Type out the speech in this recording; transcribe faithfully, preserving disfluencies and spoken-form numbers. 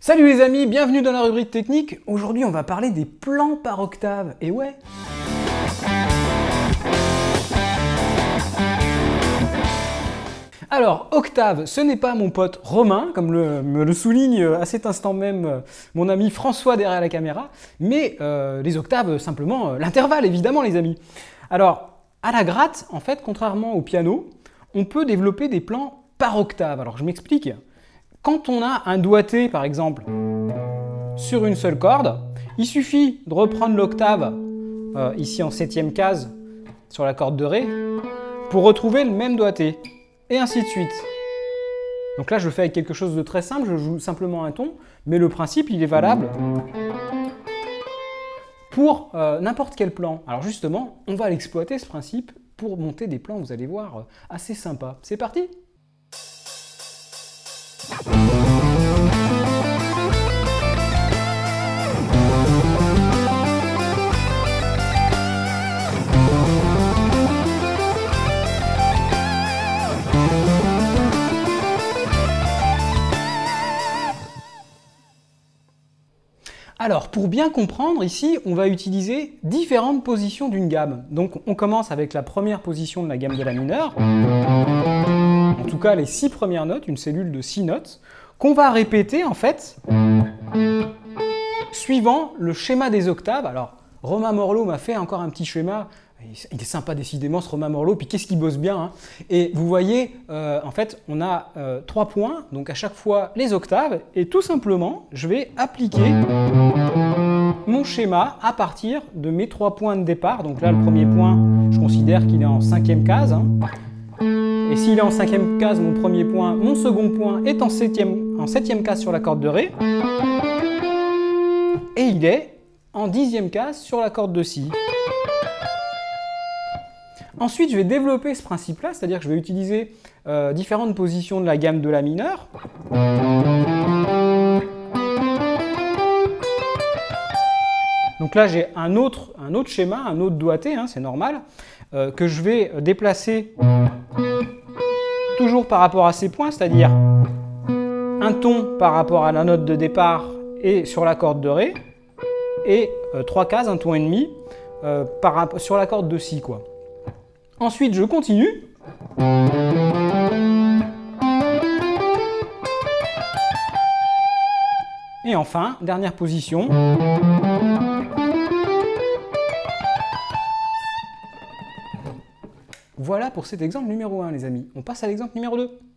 Salut les amis, bienvenue dans la rubrique technique. Aujourd'hui on va parler des plans par octave, et ouais. Alors, octave, ce n'est pas mon pote Romain, comme le, me le souligne à cet instant même mon ami François derrière la caméra, mais euh, les octaves, simplement euh, l'intervalle, évidemment les amis. Alors, à la gratte, en fait, contrairement au piano, on peut développer des plans par octave. Alors, je m'explique. Quand on a un doigté, par exemple, sur une seule corde, il suffit de reprendre l'octave, euh, ici en septième case, sur la corde de Ré, pour retrouver le même doigté. Et ainsi de suite. Donc là, je le fais avec quelque chose de très simple, je joue simplement un ton, mais le principe, il est valable pour euh, n'importe quel plan. Alors justement, on va l'exploiter, ce principe, pour monter des plans, vous allez voir, euh, assez sympas. C'est parti ? Alors, pour bien comprendre, ici, on va utiliser différentes positions d'une gamme. Donc, on commence avec la première position de la gamme de la mineure, en tout cas les six premières notes, une cellule de six notes, qu'on va répéter, en fait, suivant le schéma des octaves. Alors, Romain Morlot m'a fait encore un petit schéma. Il est sympa décidément ce Romain Morlot, puis qu'est-ce qu'il bosse bien hein. Et vous voyez, euh, en fait, on a euh, trois points, donc à chaque fois les octaves, et tout simplement, je vais appliquer mon schéma à partir de mes trois points de départ. Donc là, le premier point, je considère qu'il est en cinquième case. Hein. Et s'il est en cinquième case, mon premier point, mon second point est en septième, en septième case sur la corde de Ré. Et il est en dixième case sur la corde de Si. Ensuite, je vais développer ce principe-là, c'est-à-dire que je vais utiliser euh, différentes positions de la gamme de la mineure. Donc là, j'ai un autre, un autre schéma, un autre doigté, hein, c'est normal, euh, que je vais déplacer toujours par rapport à ces points, c'est-à-dire un ton par rapport à la note de départ et sur la corde de Ré, et euh, trois cases, un ton et demi, euh, par, sur la corde de Si, quoi. Ensuite, je continue. Et enfin, dernière position. Voilà pour cet exemple numéro un, les amis. On passe à l'exemple numéro deux.